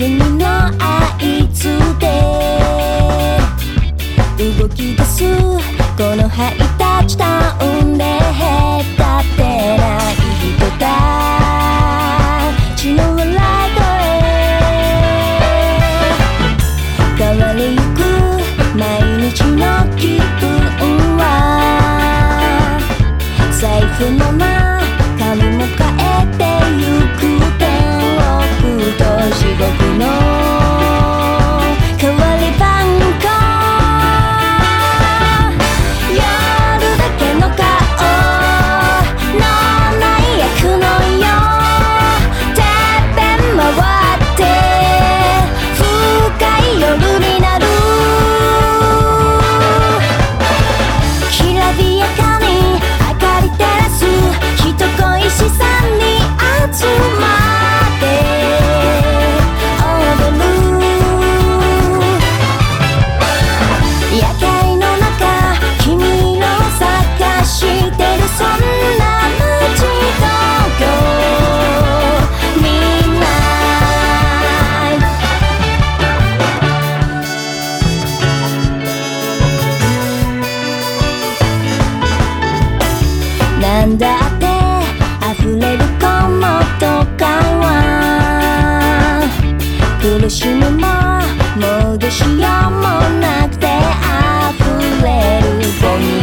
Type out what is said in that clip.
休みの合図で動き出すこのハイタッチタウンで隔てない人たちの笑い声変わりゆく毎日の気分は財布の中身も変えてゆく天国と地獄の変わり番号夜だけの顔のない役のよてっぺん回って深い夜になるきらびやかに明かり照らす人恋しさに集まって踊る夜景の中君を探してるそんな無地東京みんななんだって溢れるこの都会は苦しみも戻しようもなくて溢れるゴミ